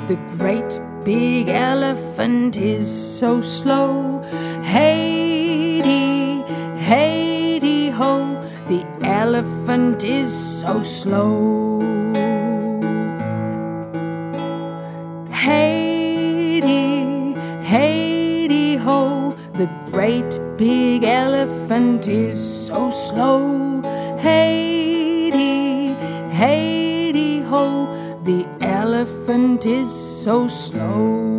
The great big elephant is so slow. Hey-dee, hey-dee-ho, the elephant is so slow. Hey-dee, hey-dee-ho, the great big elephant is so slow. Hey-dee, hey-dee-ho, the elephant is so slow.